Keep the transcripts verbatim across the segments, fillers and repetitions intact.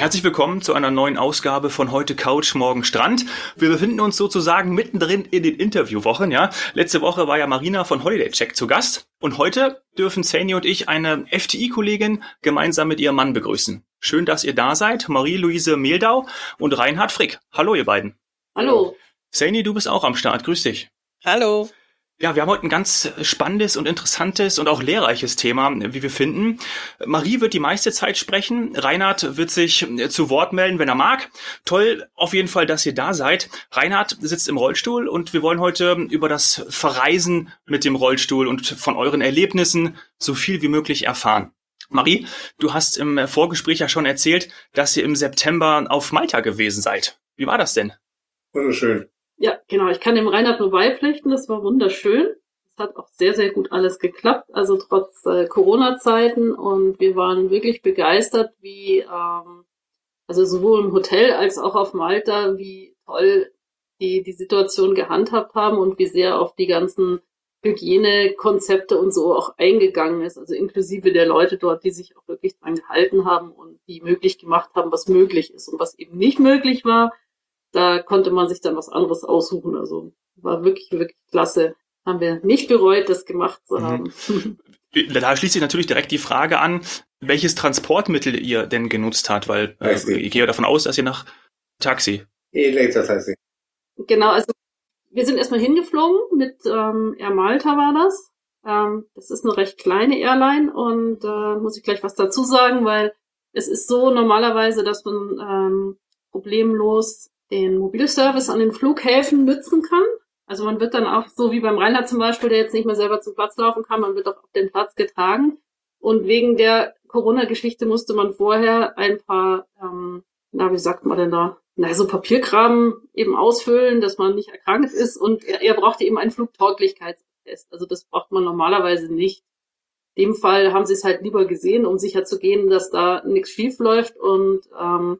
Herzlich willkommen zu einer neuen Ausgabe von Heute Couch, Morgen Strand. Wir befinden uns sozusagen mittendrin in den Interviewwochen. Ja, letzte Woche war ja Marina von Holiday Check zu Gast und heute dürfen Saini und ich eine F T I-Kollegin gemeinsam mit ihrem Mann begrüßen. Schön, dass ihr da seid, Marie-Louise Mehldau und Reinhard Frick. Hallo ihr beiden. Hallo. Saini, du bist auch am Start. Grüß dich. Hallo. Ja, wir haben heute ein ganz spannendes und interessantes und auch lehrreiches Thema, wie wir finden. Marie wird die meiste Zeit sprechen. Reinhard wird sich zu Wort melden, wenn er mag. Toll, auf jeden Fall, dass ihr da seid. Reinhard sitzt im Rollstuhl und wir wollen heute über das Verreisen mit dem Rollstuhl und von euren Erlebnissen so viel wie möglich erfahren. Marie, du hast im Vorgespräch ja schon erzählt, dass ihr im September auf Malta gewesen seid. Wie war das denn? Wunderschön. Ja, genau. Ich kann dem Reinhard nur beipflichten. Das war wunderschön. Es hat auch sehr, sehr gut alles geklappt. Also trotz äh, Corona-Zeiten. Und wir waren wirklich begeistert, wie, ähm, also sowohl im Hotel als auch auf Malta, wie toll die die Situation gehandhabt haben und wie sehr auf die ganzen Hygienekonzepte und so auch eingegangen ist. Also inklusive der Leute dort, die sich auch wirklich dran gehalten haben und die möglich gemacht haben, was möglich ist. Und was eben nicht möglich war, da konnte man sich dann was anderes aussuchen. Also war wirklich, wirklich klasse. Haben wir nicht bereut, das gemacht zu haben. Mhm. Da schließt sich natürlich direkt die Frage an, welches Transportmittel ihr denn genutzt habt, weil äh, ich gehe davon aus, dass ihr nach Taxi. Elektrotaxi. Genau, also wir sind erstmal hingeflogen mit ähm, Air Malta war das. Ähm, das ist eine recht kleine Airline und äh, muss ich gleich was dazu sagen, weil es ist so normalerweise, dass man ähm, problemlos den Mobilservice an den Flughäfen nützen kann. Also man wird dann auch, so wie beim Reinhard zum Beispiel, der jetzt nicht mehr selber zum Platz laufen kann, man wird auch auf den Platz getragen. Und wegen der Corona-Geschichte musste man vorher ein paar, ähm, na, wie sagt man denn da, na, so Papierkram eben ausfüllen, dass man nicht erkrankt ist. Und er, er brauchte eben einen Flugtauglichkeitstest. Also das braucht man normalerweise nicht. In dem Fall haben sie es halt lieber gesehen, um sicher zu gehen, dass da nichts schief läuft. Und ähm,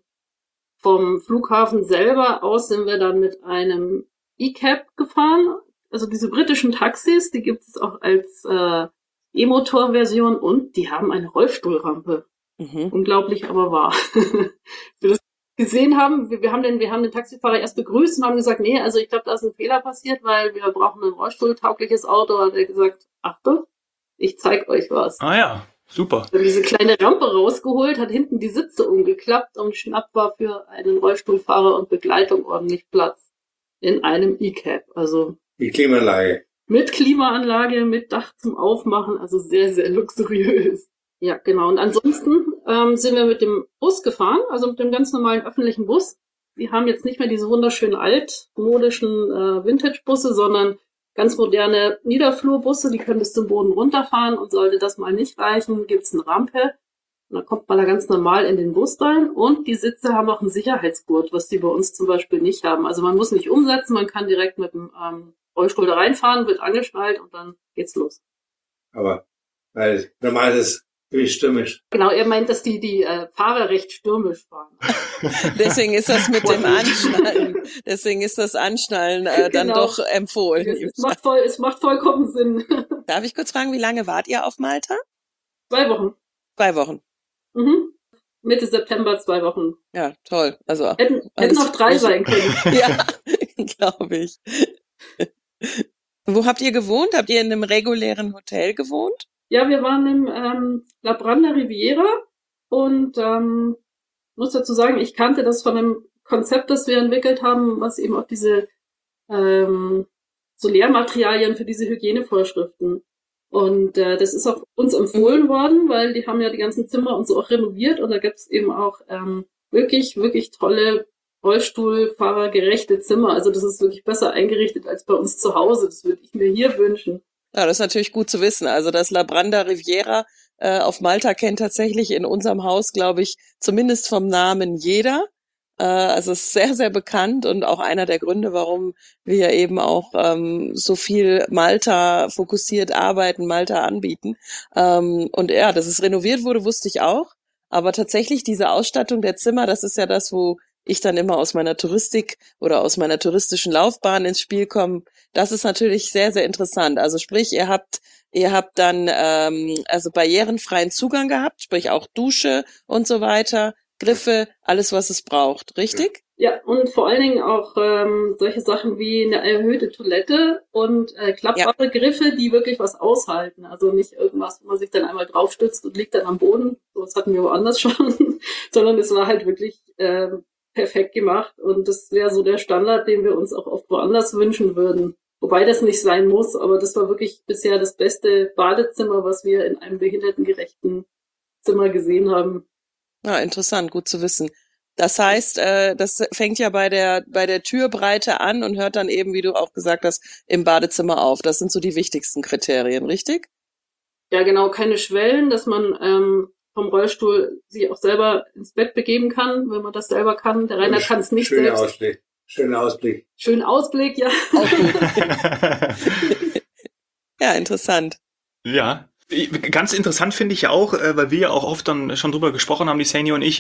vom Flughafen selber aus sind wir dann mit einem E-Cab gefahren. Also diese britischen Taxis, die gibt es auch als äh, E-Motor-Version und die haben eine Rollstuhlrampe. Mhm. Unglaublich, aber wahr. Wir das gesehen haben, wir, wir haben den, wir haben den Taxifahrer erst begrüßt und haben gesagt, nee, also ich glaube, da ist ein Fehler passiert, weil wir brauchen ein rollstuhltaugliches Auto. Hat er gesagt, Achtung, ich zeig euch was. Ah ja. Super. Dann diese kleine Rampe rausgeholt, hat hinten die Sitze umgeklappt und schnapp war für einen Rollstuhlfahrer und Begleitung ordentlich Platz in einem E-Cab. Also die Klimaanlage. Mit Klimaanlage, mit Dach zum Aufmachen, also sehr, sehr luxuriös. Ja, genau. Und ansonsten ähm, sind wir mit dem Bus gefahren, also mit dem ganz normalen öffentlichen Bus. Wir haben jetzt nicht mehr diese wunderschönen altmodischen äh, Vintage-Busse, sondern ganz moderne Niederflurbusse, die können bis zum Boden runterfahren und sollte das mal nicht reichen, gibt's eine Rampe und dann kommt man da ganz normal in den Bus rein und die Sitze haben auch einen Sicherheitsgurt, was die bei uns zum Beispiel nicht haben. Also man muss nicht umsetzen, man kann direkt mit dem ähm, Rollstuhl da reinfahren, wird angeschnallt und dann geht's los. Aber weil normal ist ziemlich stürmisch. Genau, er meint, dass die die äh, Fahrer recht stürmisch fahren. Deswegen ist das mit dem Anschnallen, deswegen ist das Anschnallen äh, dann genau. doch empfohlen. Es, es, macht voll, es macht vollkommen Sinn. Darf ich kurz fragen, wie lange wart ihr auf Malta? Zwei Wochen. Zwei Wochen. Mhm. Mitte September, zwei Wochen. Ja, toll. Also hätten, hätten noch drei sein können. Ja, glaube ich. Wo habt ihr gewohnt? Habt ihr in einem regulären Hotel gewohnt? Ja, wir waren im ähm, La Branda Riviera und ähm, muss dazu sagen, ich kannte das von einem Konzept, das wir entwickelt haben, was eben auch diese ähm, so Lehrmaterialien für diese Hygienevorschriften. Und äh, das ist auch uns empfohlen worden, weil die haben ja die ganzen Zimmer und so auch renoviert und da gibt es eben auch ähm, wirklich, wirklich tolle Rollstuhlfahrergerechte Zimmer. Also das ist wirklich besser eingerichtet als bei uns zu Hause. Das würde ich mir hier wünschen. Ja, das ist natürlich gut zu wissen. Also das La Branda Riviera äh, auf Malta kennt tatsächlich in unserem Haus, glaube ich, zumindest vom Namen jeder. Äh, also es ist sehr, sehr bekannt und auch einer der Gründe, warum wir eben auch ähm, so viel Malta fokussiert arbeiten, Malta anbieten. Ähm, und ja, dass es renoviert wurde, wusste ich auch. Aber tatsächlich diese Ausstattung der Zimmer, das ist ja das, wo ich dann immer aus meiner Touristik oder aus meiner touristischen Laufbahn ins Spiel komme. Das ist natürlich sehr, sehr interessant. Also sprich, ihr habt ihr habt dann ähm, also barrierenfreien Zugang gehabt, sprich auch Dusche und so weiter. Griffe, alles, was es braucht, richtig? Ja, und vor allen Dingen auch ähm, solche Sachen wie eine erhöhte Toilette und äh, klappbare ja. Griffe, die wirklich was aushalten. Also nicht irgendwas, wo man sich dann einmal draufstützt und liegt dann am Boden. So, das hatten wir woanders schon. Sondern es war halt wirklich äh, perfekt gemacht. Und das wäre so der Standard, den wir uns auch oft woanders wünschen würden. Wobei das nicht sein muss, aber das war wirklich bisher das beste Badezimmer, was wir in einem behindertengerechten Zimmer gesehen haben. Ja, interessant, gut zu wissen. Das heißt, äh, das fängt ja bei der bei der Türbreite an und hört dann eben, wie du auch gesagt hast, im Badezimmer auf. Das sind so die wichtigsten Kriterien, richtig? Ja, genau, keine Schwellen, dass man ähm, vom Rollstuhl sich auch selber ins Bett begeben kann, wenn man das selber kann. Der Rainer kann es nicht Schöner selbst. Ausblick. Schöner Ausblick. Schöner Ausblick, ja. Ja, interessant. Ja. Ganz interessant finde ich ja auch, weil wir ja auch oft dann schon drüber gesprochen haben, die Senior und ich,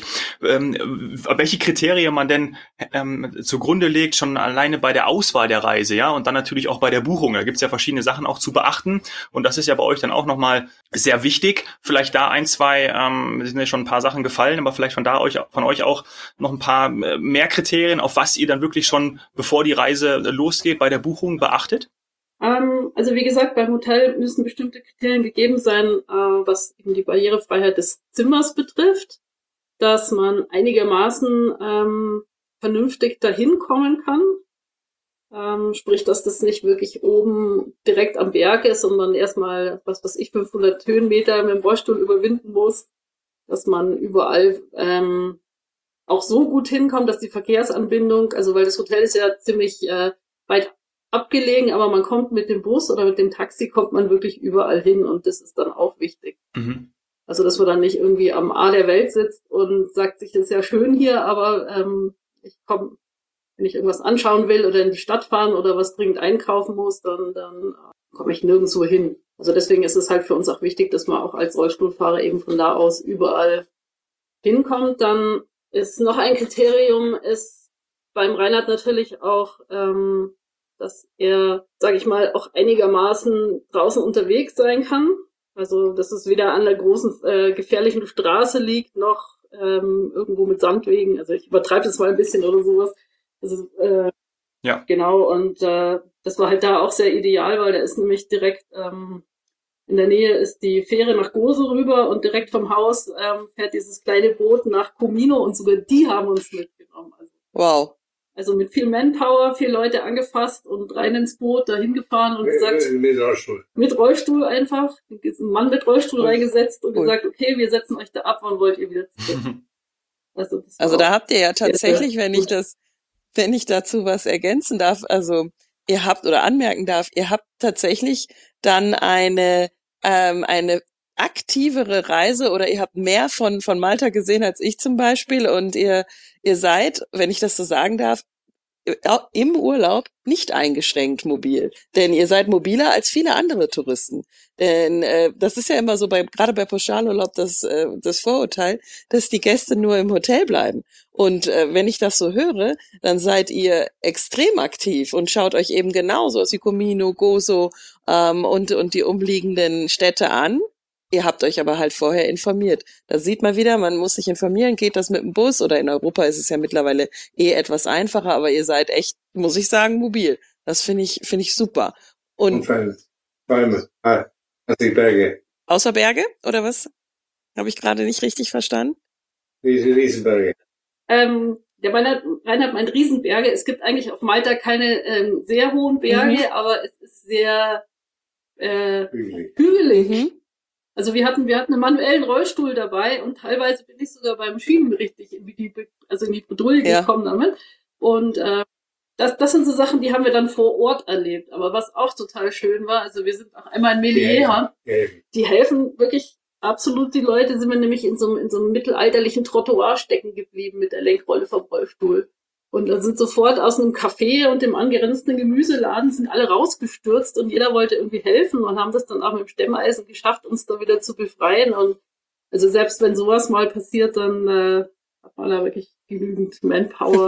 welche Kriterien man denn ähm, zugrunde legt, schon alleine bei der Auswahl der Reise, ja, und dann natürlich auch bei der Buchung. Da gibt's ja verschiedene Sachen auch zu beachten und das ist ja bei euch dann auch nochmal sehr wichtig. Vielleicht da ein, zwei, ähm, sind ja schon ein paar Sachen gefallen, aber vielleicht von da euch, von euch auch noch ein paar mehr Kriterien, auf was ihr dann wirklich schon, bevor die Reise losgeht, bei der Buchung beachtet? Ähm, also wie gesagt, beim Hotel müssen bestimmte Kriterien gegeben sein, äh, was eben die Barrierefreiheit des Zimmers betrifft, dass man einigermaßen ähm, vernünftig dahin kommen kann. Ähm, sprich, dass das nicht wirklich oben direkt am Berg ist und man erstmal, was weiß ich, fünfhundert Höhenmeter mit dem Rollstuhl überwinden muss, dass man überall ähm, auch so gut hinkommt, dass die Verkehrsanbindung, also weil das Hotel ist ja ziemlich äh, weit abgelegen, aber man kommt mit dem Bus oder mit dem Taxi, kommt man wirklich überall hin und das ist dann auch wichtig. Mhm. Also, dass man dann nicht irgendwie am A der Welt sitzt und sagt sich, es ist ja schön hier, aber ähm, ich komme, wenn ich irgendwas anschauen will oder in die Stadt fahren oder was dringend einkaufen muss, dann, dann äh, komme ich nirgendwo hin. Also deswegen ist es halt für uns auch wichtig, dass man auch als Rollstuhlfahrer eben von da aus überall hinkommt. Dann ist noch ein Kriterium, ist beim Reinhard natürlich auch, ähm, dass er, sage ich mal, auch einigermaßen draußen unterwegs sein kann. Also, dass es weder an der großen, äh, gefährlichen Straße liegt, noch ähm, irgendwo mit Sandwegen. Also ich übertreibe das mal ein bisschen oder sowas. Also, äh, ja. Genau, und äh, das war halt da auch sehr ideal, weil da ist nämlich direkt ähm, in der Nähe ist die Fähre nach Gozo rüber und direkt vom Haus ähm, fährt dieses kleine Boot nach Comino und sogar die haben uns mitgenommen. Also, wow. Also mit viel Manpower, vier Leute angefasst und rein ins Boot, dahin gefahren und mit, gesagt... Mit Rollstuhl. Mit Rollstuhl einfach. Ein Mann mit Rollstuhl und reingesetzt und cool. gesagt, okay, wir setzen euch da ab, wann wollt ihr wieder zurück? Also, das also da habt ihr ja tatsächlich, wenn ich das, wenn ich dazu was ergänzen darf, also ihr habt oder anmerken darf, ihr habt tatsächlich dann eine, ähm, eine aktivere Reise oder ihr habt mehr von, von Malta gesehen als ich zum Beispiel und ihr, ihr seid, wenn ich das so sagen darf, im Urlaub nicht eingeschränkt mobil, denn ihr seid mobiler als viele andere Touristen. Denn äh, das ist ja immer so bei gerade bei Pauschalurlaub das äh, das Vorurteil, dass die Gäste nur im Hotel bleiben. Und äh, wenn ich das so höre, dann seid ihr extrem aktiv und schaut euch eben genauso aus wie Comino, Gozo ähm, und und die umliegenden Städte an. Ihr habt euch aber halt vorher informiert. Da sieht man wieder, man muss sich informieren, geht das mit dem Bus oder in Europa ist es ja mittlerweile eh etwas einfacher, aber ihr seid echt, muss ich sagen, mobil. Das finde ich, finde ich super. Und, und Bäume, ah, also die Berge. Außer Berge, oder was? Habe ich gerade nicht richtig verstanden? Riesen, Riesenberge. Ähm, der Reinhard, Reinhard meint Riesenberge. Es gibt eigentlich auf Malta keine ähm, sehr hohen Berge, mhm. aber es ist sehr äh, hügelig. hügelig. Mhm. Also wir hatten, wir hatten einen manuellen Rollstuhl dabei und teilweise bin ich sogar beim Schieben richtig in die, also in die Bredouille ja. gekommen damit. Und äh, das, das sind so Sachen, die haben wir dann vor Ort erlebt. Aber was auch total schön war, also wir sind auch einmal in Meliéha, die helfen. die helfen wirklich absolut die Leute, sind wir nämlich in so, einem, in so einem mittelalterlichen Trottoir stecken geblieben mit der Lenkrolle vom Rollstuhl. Und dann sind sofort aus einem Café und dem angrenzenden Gemüseladen sind alle rausgestürzt und jeder wollte irgendwie helfen und haben das dann auch mit dem Stemmeisen geschafft, uns da wieder zu befreien. Und also selbst wenn sowas mal passiert, dann äh, hat man da wirklich genügend Manpower.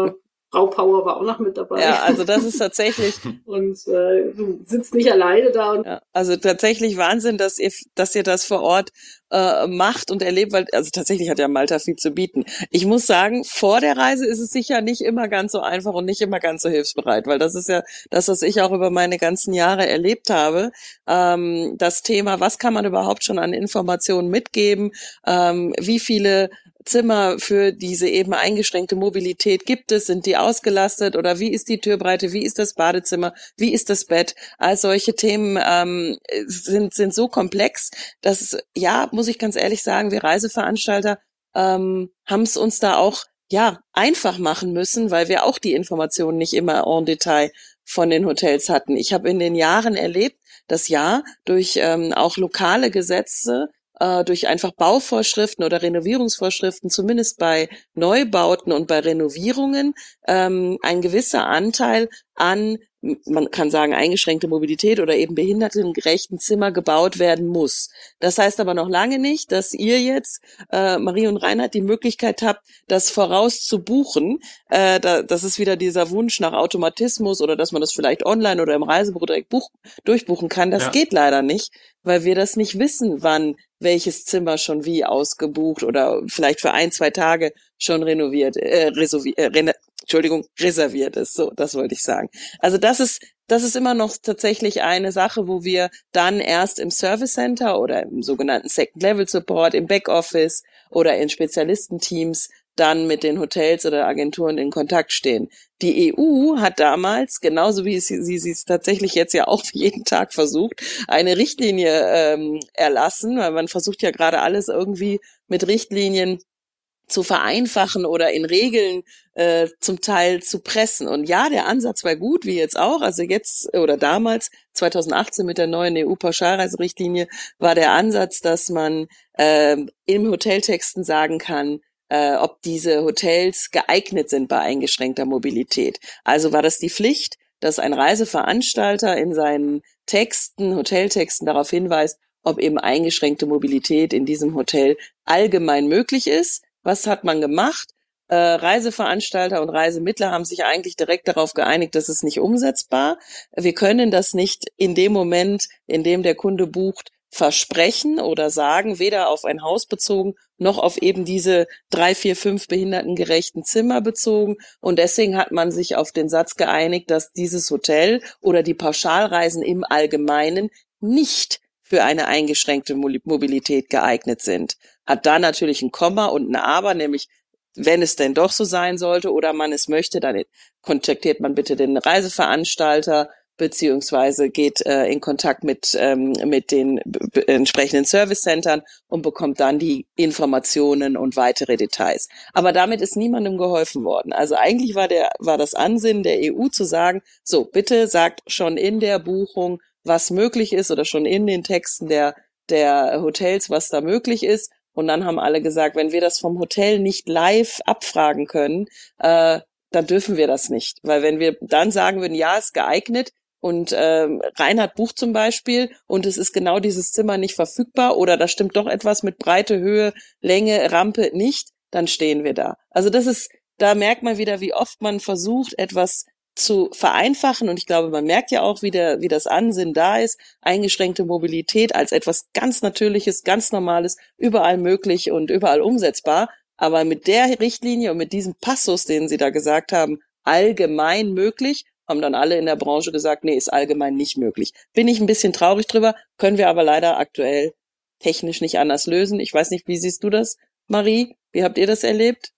Frau Power war auch noch mit dabei. Ja, also das ist tatsächlich. Und äh, du sitzt nicht alleine da. Und ja, also tatsächlich Wahnsinn, dass ihr, dass ihr das vor Ort äh, macht und erlebt, weil also tatsächlich hat ja Malta viel zu bieten. Ich muss sagen, vor der Reise ist es sicher nicht immer ganz so einfach und nicht immer ganz so hilfsbereit, weil das ist ja das, was ich auch über meine ganzen Jahre erlebt habe. Ähm, das Thema, was kann man überhaupt schon an Informationen mitgeben? Ähm, wie viele Zimmer für diese eben eingeschränkte Mobilität gibt es? Sind die ausgelastet oder wie ist die Türbreite? Wie ist das Badezimmer? Wie ist das Bett? All solche Themen ähm, sind sind so komplex, dass, ja, muss ich ganz ehrlich sagen, wir Reiseveranstalter ähm, haben es uns da auch ja einfach machen müssen, weil wir auch die Informationen nicht immer en Detail von den Hotels hatten. Ich habe in den Jahren erlebt, dass ja durch ähm, auch lokale Gesetze, äh, durch einfach Bauvorschriften oder Renovierungsvorschriften, zumindest bei Neubauten und bei Renovierungen, ähm, ein gewisser Anteil an, man kann sagen, eingeschränkte Mobilität oder eben behindertengerechten Zimmer gebaut werden muss. Das heißt aber noch lange nicht, dass ihr jetzt, äh, Marie und Reinhard, die Möglichkeit habt, das voraus zu buchen. Äh, da, das ist wieder dieser Wunsch nach Automatismus oder dass man das vielleicht online oder im Reisebüro direkt buch, durchbuchen kann. Das Ja. geht leider nicht, weil wir das nicht wissen, wann welches Zimmer schon wie ausgebucht oder vielleicht für ein, zwei Tage schon renoviert, äh, reserviert, äh, rene, Entschuldigung, reserviert ist. So, das wollte ich sagen. Also das ist, das ist immer noch tatsächlich eine Sache, wo wir dann erst im Service Center oder im sogenannten Second Level Support, im Backoffice oder in Spezialistenteams dann mit den Hotels oder Agenturen in Kontakt stehen. Die E U hat damals, genauso wie sie, sie, sie es tatsächlich jetzt ja auch jeden Tag versucht, eine Richtlinie ähm, erlassen, weil man versucht ja gerade alles irgendwie mit Richtlinien zu vereinfachen oder in Regeln äh, zum Teil zu pressen. Und ja, der Ansatz war gut, wie jetzt auch. Also jetzt oder damals, zwanzig achtzehn mit der neuen E U-Pauschalreiserichtlinie, war der Ansatz, dass man äh, im Hoteltexten sagen kann, äh, ob diese Hotels geeignet sind bei eingeschränkter Mobilität. Also war das die Pflicht, dass ein Reiseveranstalter in seinen Texten, Hoteltexten darauf hinweist, ob eben eingeschränkte Mobilität in diesem Hotel allgemein möglich ist. Was hat man gemacht? Äh, Reiseveranstalter und Reisemittler haben sich eigentlich direkt darauf geeinigt, das ist nicht umsetzbar. Wir können das nicht in dem Moment, in dem der Kunde bucht, versprechen oder sagen, weder auf ein Haus bezogen, noch auf eben diese drei, vier, fünf behindertengerechten Zimmer bezogen. Und deswegen hat man sich auf den Satz geeinigt, dass dieses Hotel oder die Pauschalreisen im Allgemeinen nicht für eine eingeschränkte Mobilität geeignet sind. Hat da natürlich ein Komma und ein Aber, nämlich wenn es denn doch so sein sollte oder man es möchte, dann kontaktiert man bitte den Reiseveranstalter beziehungsweise geht äh, in Kontakt mit ähm, mit den b- entsprechenden Servicecentern und bekommt dann die Informationen und weitere Details. Aber damit ist niemandem geholfen worden. Also eigentlich war der war das Ansinnen der E U zu sagen, so bitte sagt schon in der Buchung, was möglich ist oder schon in den Texten der der Hotels, was da möglich ist. Und dann haben alle gesagt, wenn wir das vom Hotel nicht live abfragen können, äh, dann dürfen wir das nicht. Weil wenn wir dann sagen würden, ja, ist geeignet und ähm, Reinhard bucht zum Beispiel und es ist genau dieses Zimmer nicht verfügbar oder da stimmt doch etwas mit Breite, Höhe, Länge, Rampe nicht, dann stehen wir da. Also das ist, da merkt man wieder, wie oft man versucht, etwas zu vereinfachen und ich glaube, man merkt ja auch, wie der, wie das Ansinnen da ist, eingeschränkte Mobilität als etwas ganz Natürliches, ganz Normales, überall möglich und überall umsetzbar, aber mit der Richtlinie und mit diesem Passus, den Sie da gesagt haben, allgemein möglich, haben dann alle in der Branche gesagt, nee, ist allgemein nicht möglich. Bin ich ein bisschen traurig drüber, können wir aber leider aktuell technisch nicht anders lösen. Ich weiß nicht, wie siehst du das, Marie? Wie habt ihr das erlebt?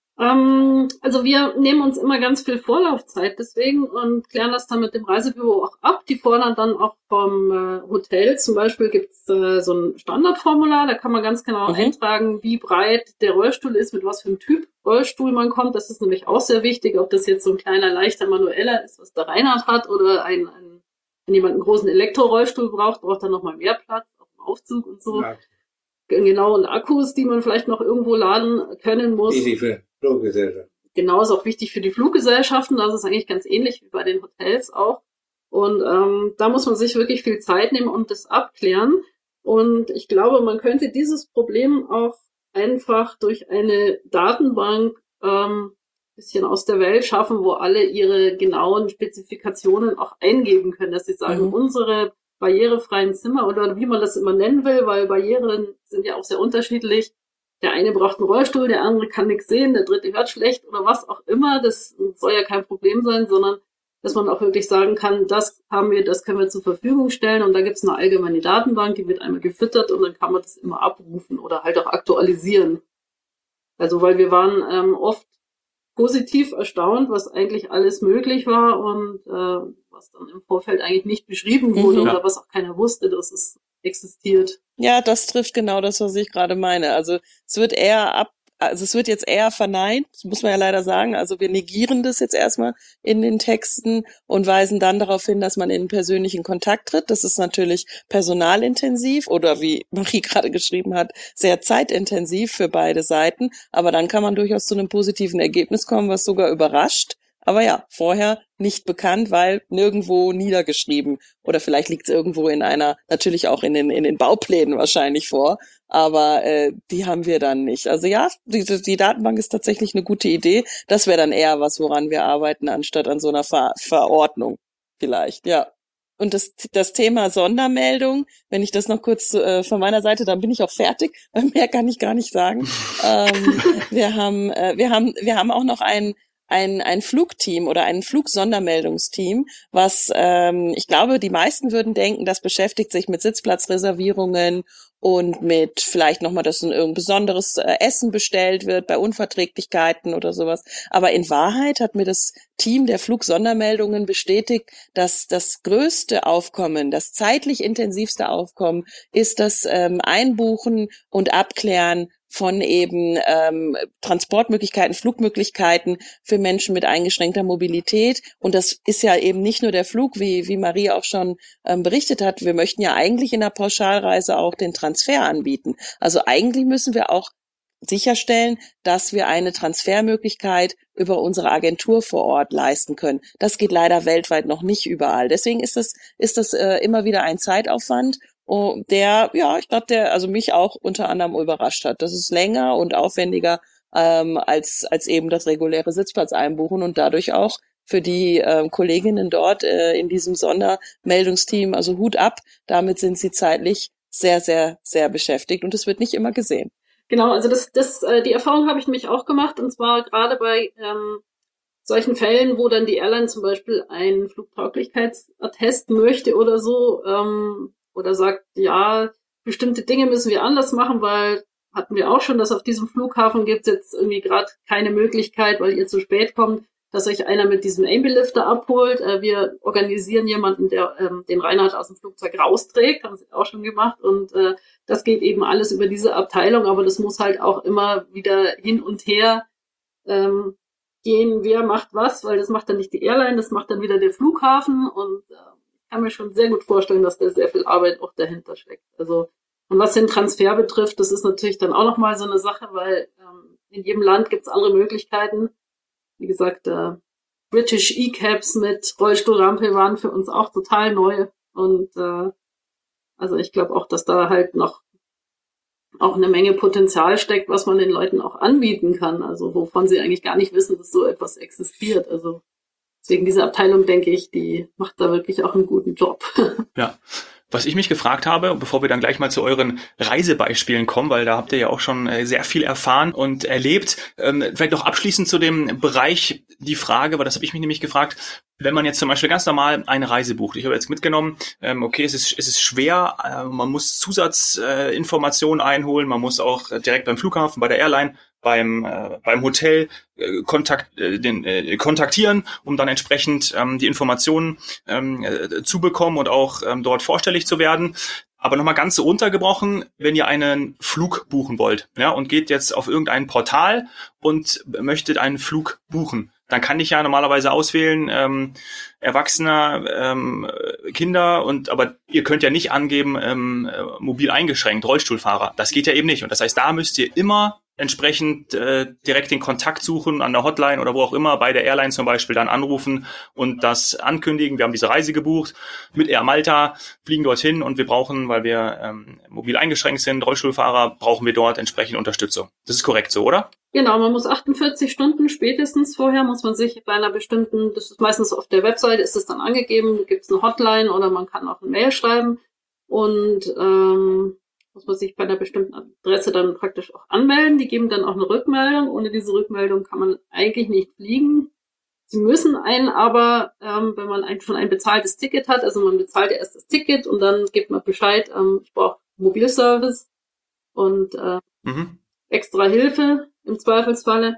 Ähm, also wir nehmen uns immer ganz viel Vorlaufzeit deswegen und klären das dann mit dem Reisebüro auch ab. Die fordern dann auch vom äh, Hotel, zum Beispiel gibt's äh, so ein Standardformular, da kann man ganz genau Mhm. eintragen, wie breit der Rollstuhl ist, mit was für einem Typ Rollstuhl man kommt. Das ist nämlich auch sehr wichtig, ob das jetzt so ein kleiner, leichter manueller ist, was der Reinhard hat, oder ein, ein wenn jemand einen großen Elektrorollstuhl braucht, braucht er nochmal mehr Platz auf dem Aufzug und so. Ja, Genau, und Akkus, die man vielleicht noch irgendwo laden können muss. easy für Fluggesellschaft. Genau, ist auch wichtig für die Fluggesellschaften. Das ist eigentlich ganz ähnlich wie bei den Hotels auch. Und ähm, da muss man sich wirklich viel Zeit nehmen und das abklären. Und ich glaube, man könnte dieses Problem auch einfach durch eine Datenbank ähm, bisschen aus der Welt schaffen, wo alle ihre genauen Spezifikationen auch eingeben können, dass sie sagen, mhm. unsere barrierefreien Zimmer oder wie man das immer nennen will, weil Barrieren sind ja auch sehr unterschiedlich. Der eine braucht einen Rollstuhl, der andere kann nichts sehen, der dritte hört schlecht oder was auch immer. Das soll ja kein Problem sein, sondern dass man auch wirklich sagen kann, das haben wir, das können wir zur Verfügung stellen und da gibt es eine allgemeine Datenbank, die wird einmal gefüttert und dann kann man das immer abrufen oder halt auch aktualisieren. Also weil wir waren ähm, oft positiv erstaunt, was eigentlich alles möglich war und äh, was dann im Vorfeld eigentlich nicht beschrieben wurde, mhm, oder was auch keiner wusste, dass es existiert. Ja, das trifft genau das, was ich gerade meine. Also es wird eher ab, also es wird jetzt eher verneint, das muss man ja leider sagen. Also wir negieren das jetzt erstmal in den Texten und weisen dann darauf hin, dass man in persönlichen Kontakt tritt. Das ist natürlich personalintensiv oder wie Marie gerade geschrieben hat, sehr zeitintensiv für beide Seiten. Aber dann kann man durchaus zu einem positiven Ergebnis kommen, was sogar überrascht. Aber ja, vorher nicht bekannt, weil nirgendwo niedergeschrieben. Oder vielleicht liegt es irgendwo in einer, natürlich auch in den in den Bauplänen wahrscheinlich vor, aber äh, die haben wir dann nicht. Also ja, die, die Datenbank ist tatsächlich eine gute Idee. Das wäre dann eher was, woran wir arbeiten, anstatt an so einer Ver- Verordnung vielleicht, ja. Und das das Thema Sondermeldung, wenn ich das noch kurz äh, von meiner Seite, dann bin ich auch fertig, weil mehr kann ich gar nicht sagen. ähm, wir haben äh, wir haben wir haben auch noch ein ein ein Flugteam oder ein Flugsondermeldungsteam, was ähm, ich glaube, die meisten würden denken, das beschäftigt sich mit Sitzplatzreservierungen und mit vielleicht nochmal, dass ein irgendein besonderes äh, Essen bestellt wird bei Unverträglichkeiten oder sowas. Aber in Wahrheit hat mir das Team der Flugsondermeldungen bestätigt, dass das größte Aufkommen, das zeitlich intensivste Aufkommen ist das ähm, Einbuchen und Abklären von eben ähm, Transportmöglichkeiten, Flugmöglichkeiten für Menschen mit eingeschränkter Mobilität. Und das ist ja eben nicht nur der Flug, wie wie Marie auch schon ähm, berichtet hat. Wir möchten ja eigentlich in der Pauschalreise auch den Transfer anbieten. Also eigentlich müssen wir auch sicherstellen, dass wir eine Transfermöglichkeit über unsere Agentur vor Ort leisten können. Das geht leider weltweit noch nicht überall. Deswegen ist das ist das äh, immer wieder ein Zeitaufwand, der, ja, ich glaube, der also mich auch unter anderem überrascht hat. Das ist länger und aufwendiger ähm, als als eben das reguläre Sitzplatzeinbuchen und dadurch auch für die ähm, Kolleginnen dort äh, in diesem Sondermeldungsteam, also Hut ab, damit sind sie zeitlich sehr, sehr, sehr beschäftigt und es wird nicht immer gesehen. Genau, also das, das, äh, die Erfahrung habe ich nämlich auch gemacht und zwar gerade bei ähm, solchen Fällen, wo dann die Airline zum Beispiel einen Flugtauglichkeitsattest möchte oder so, ähm, oder sagt, ja, bestimmte Dinge müssen wir anders machen, weil hatten wir auch schon, dass auf diesem Flughafen gibt es jetzt irgendwie gerade keine Möglichkeit, weil ihr zu spät kommt, dass euch einer mit diesem Ambulifter abholt. Äh, wir organisieren jemanden, der ähm, den Reinhard aus dem Flugzeug rausträgt, haben sie auch schon gemacht. Und äh, das geht eben alles über diese Abteilung, aber das muss halt auch immer wieder hin und her ähm, gehen, wer macht was, weil das macht dann nicht die Airline, das macht dann wieder der Flughafen und äh, ich kann mir schon sehr gut vorstellen, dass da sehr viel Arbeit auch dahinter steckt. Also, und was den Transfer betrifft, das ist natürlich dann auch nochmal so eine Sache, weil ähm, in jedem Land gibt es andere Möglichkeiten. Wie gesagt, äh, British E-Cabs mit Rollstuhlrampe waren für uns auch total neu. Und äh, also ich glaube auch, dass da halt noch auch eine Menge Potenzial steckt, was man den Leuten auch anbieten kann. Also wovon sie eigentlich gar nicht wissen, dass so etwas existiert. Also deswegen diese Abteilung, denke ich, die macht da wirklich auch einen guten Job. Ja. Was ich mich gefragt habe, bevor wir dann gleich mal zu euren Reisebeispielen kommen, weil da habt ihr ja auch schon sehr viel erfahren und erlebt. Ähm, vielleicht noch abschließend zu dem Bereich die Frage, weil das habe ich mich nämlich gefragt, wenn man jetzt zum Beispiel ganz normal eine Reise bucht. Ich habe jetzt mitgenommen, ähm, okay, es ist, es ist schwer, äh, man muss Zusatzinformationen äh, einholen, man muss auch direkt beim Flughafen, bei der Airline, beim äh, beim Hotel äh, kontakt, äh, den, äh, kontaktieren, um dann entsprechend ähm, die Informationen ähm, äh, zu bekommen und auch ähm, dort vorstellig zu werden. Aber nochmal ganz so runtergebrochen, wenn ihr einen Flug buchen wollt, ja, und geht jetzt auf irgendein Portal und möchtet einen Flug buchen, dann kann ich ja normalerweise auswählen, ähm, Erwachsener, ähm, Kinder, und aber ihr könnt ja nicht angeben, ähm, mobil eingeschränkt, Rollstuhlfahrer. Das geht ja eben nicht. Und das heißt, da müsst ihr immer entsprechend äh, direkt den Kontakt suchen an der Hotline oder wo auch immer, bei der Airline zum Beispiel, dann anrufen und das ankündigen. Wir haben diese Reise gebucht mit Air Malta, fliegen dorthin und wir brauchen, weil wir ähm, mobil eingeschränkt sind, Rollstuhlfahrer, brauchen wir dort entsprechend Unterstützung. Das ist korrekt so, oder? Genau, man muss achtundvierzig Stunden spätestens vorher, muss man sich bei einer bestimmten, das ist meistens auf der Webseite, ist es dann angegeben, gibt es eine Hotline oder man kann auch eine Mail schreiben und ähm, muss man sich bei einer bestimmten Adresse dann praktisch auch anmelden. Die geben dann auch eine Rückmeldung. Ohne diese Rückmeldung kann man eigentlich nicht fliegen. Sie müssen einen aber, ähm, wenn man ein, schon ein bezahltes Ticket hat, also man bezahlt erst das Ticket und dann gibt man Bescheid, ähm, ich brauche Mobilservice und äh, mhm. extra Hilfe im Zweifelsfalle.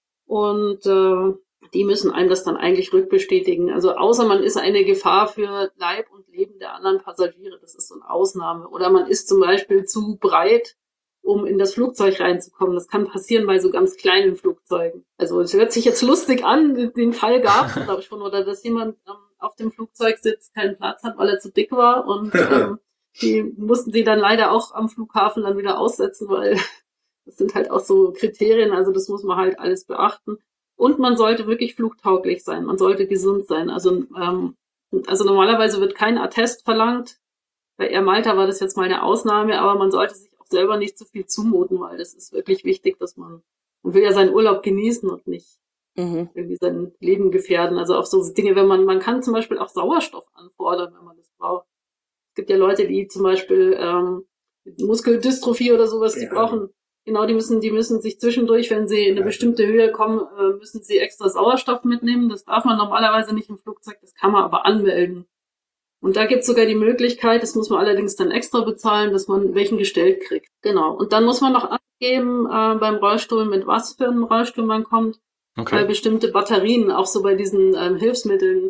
Und äh, die müssen einem das dann eigentlich rückbestätigen. Also außer man ist eine Gefahr für Leib und Leben der anderen Passagiere. Das ist so eine Ausnahme. Oder man ist zum Beispiel zu breit, um in das Flugzeug reinzukommen. Das kann passieren bei so ganz kleinen Flugzeugen. Also es hört sich jetzt lustig an, den Fall gab es, glaube ich, schon. Oder dass jemand ähm, auf dem Flugzeug sitzt, keinen Platz hat, weil er zu dick war. Und ähm, die mussten sie dann leider auch am Flughafen dann wieder aussetzen, weil das sind halt auch so Kriterien. Also das muss man halt alles beachten. Und man sollte wirklich flugtauglich sein. Man sollte gesund sein. Also, ähm, also normalerweise wird kein Attest verlangt. Bei Air Malta war das jetzt mal eine Ausnahme, aber man sollte sich auch selber nicht zu viel zumuten, weil das ist wirklich wichtig, dass man, man will ja seinen Urlaub genießen und nicht mhm. irgendwie sein Leben gefährden. Also auch so Dinge, wenn man, man kann zum Beispiel auch Sauerstoff anfordern, wenn man das braucht. Es gibt ja Leute, die zum Beispiel ähm, Muskeldystrophie oder sowas, die ja. brauchen Genau, die müssen, die müssen sich zwischendurch, wenn sie in eine bestimmte Höhe kommen, müssen sie extra Sauerstoff mitnehmen. Das darf man normalerweise nicht im Flugzeug, das kann man aber anmelden. Und da gibt es sogar die Möglichkeit, das muss man allerdings dann extra bezahlen, dass man welchen gestellt kriegt. Genau. Und dann muss man noch angeben äh, beim Rollstuhl, mit was für einem Rollstuhl man kommt. Okay. Weil bestimmte Batterien, auch so bei diesen ähm, Hilfsmitteln,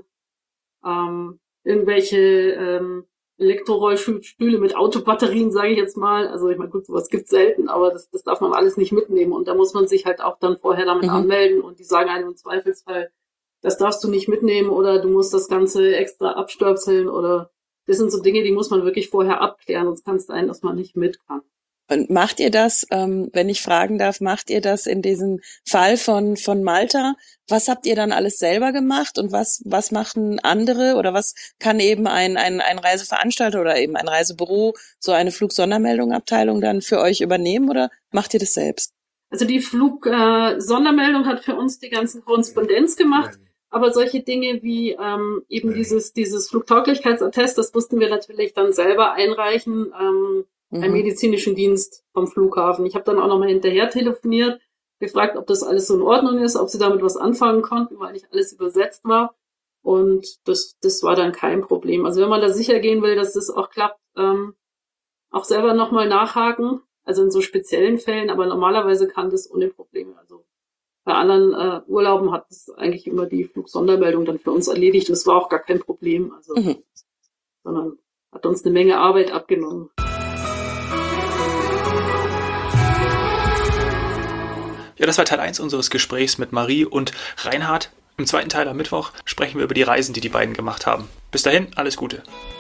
ähm, irgendwelche ähm, Elektrorollstühle mit Autobatterien, sage ich jetzt mal. Also ich meine, gut, sowas gibt's selten, aber das, das darf man alles nicht mitnehmen. Und da muss man sich halt auch dann vorher damit mhm. anmelden und die sagen einem im Zweifelsfall, das darfst du nicht mitnehmen oder du musst das Ganze extra abstöpseln oder das sind so Dinge, die muss man wirklich vorher abklären, sonst kann es sein, dass man nicht mit kann. Und macht ihr das, ähm, wenn ich fragen darf, macht ihr das in diesem Fall von von Malta? Was habt ihr dann alles selber gemacht und was was machen andere oder was kann eben ein ein ein Reiseveranstalter oder eben ein Reisebüro, so eine Flugsondermeldung-Abteilung dann für euch übernehmen oder macht ihr das selbst? Also die Flug-Sondermeldung äh, hat für uns die ganze Korrespondenz gemacht, aber solche Dinge wie ähm, eben dieses dieses Flugtauglichkeitsattest, das mussten wir natürlich dann selber einreichen. Ähm, einen medizinischen Dienst vom Flughafen. Ich habe dann auch nochmal hinterher telefoniert, gefragt, ob das alles so in Ordnung ist, ob sie damit was anfangen konnten, weil nicht alles übersetzt war. Und das, das war dann kein Problem. Also wenn man da sicher gehen will, dass das auch klappt, ähm, auch selber nochmal nachhaken, also in so speziellen Fällen, aber normalerweise kann das ohne Probleme. Also bei anderen äh, Urlauben hat das eigentlich immer die Flugsondermeldung dann für uns erledigt. Das war auch gar kein Problem, also mhm. sondern hat uns eine Menge Arbeit abgenommen. Ja, das war Teil eins unseres Gesprächs mit Marie und Reinhard. Im zweiten Teil am Mittwoch sprechen wir über die Reisen, die die beiden gemacht haben. Bis dahin, alles Gute.